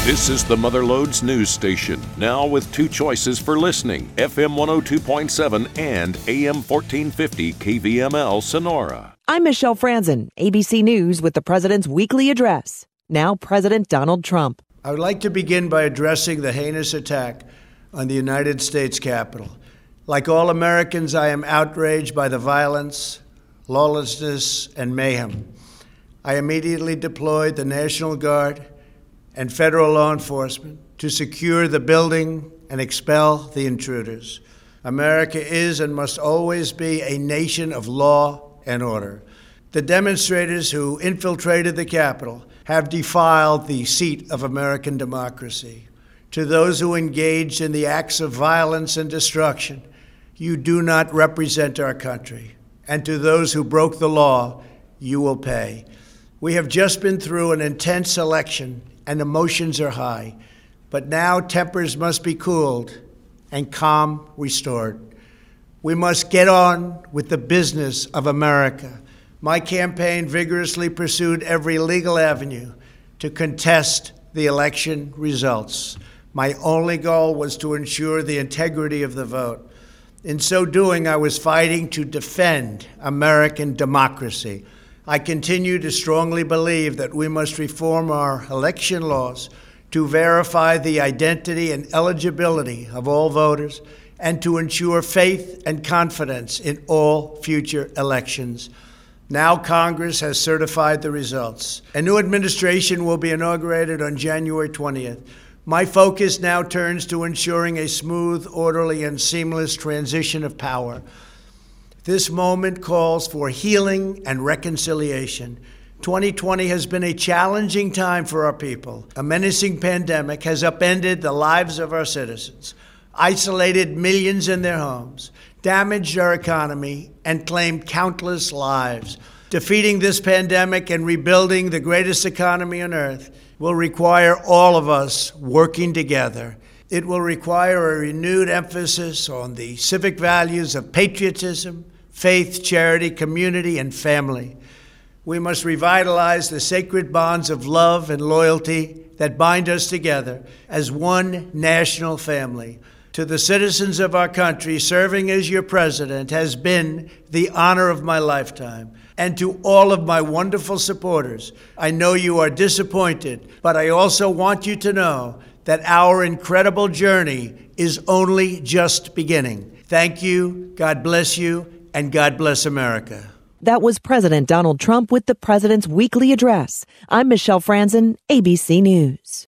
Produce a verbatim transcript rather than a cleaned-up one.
This is the Motherlodes news station, now with two choices for listening, F M one oh two point seven and A M fourteen fifty K V M L Sonora. I'm Michelle Franzen, A B C News with the President's weekly address. Now President Donald Trump. I would like to begin by addressing the heinous attack on the United States Capitol. Like all Americans, I am outraged by the violence, lawlessness, and mayhem. I immediately deployed the National Guard and federal law enforcement to secure the building and expel the intruders. America is and must always be a nation of law and order. The demonstrators who infiltrated the Capitol have defiled the seat of American democracy. To those who engaged in the acts of violence and destruction, you do not represent our country. And to those who broke the law, you will pay. We have just been through an intense election and emotions are high, but now tempers must be cooled and calm restored. We must get on with the business of America. My campaign vigorously pursued every legal avenue to contest the election results. My only goal was to ensure the integrity of the vote. In so doing, I was fighting to defend American democracy. I continue to strongly believe that we must reform our election laws to verify the identity and eligibility of all voters and to ensure faith and confidence in all future elections. Now Congress has certified the results. A new administration will be inaugurated on January twentieth. My focus now turns to ensuring a smooth, orderly, and seamless transition of power. This moment calls for healing and reconciliation. twenty twenty has been a challenging time for our people. A menacing pandemic has upended the lives of our citizens, isolated millions in their homes, damaged our economy, and claimed countless lives. Defeating this pandemic and rebuilding the greatest economy on earth will require all of us working together. It will require a renewed emphasis on the civic values of patriotism, faith, charity, community, and family. We must revitalize the sacred bonds of love and loyalty that bind us together as one national family. To the citizens of our country, serving as your president has been the honor of my lifetime. And to all of my wonderful supporters, I know you are disappointed, but I also want you to know that our incredible journey is only just beginning. Thank you, God bless you, and God bless America. That was President Donald Trump with the President's weekly address. I'm Michelle Franzen, A B C News.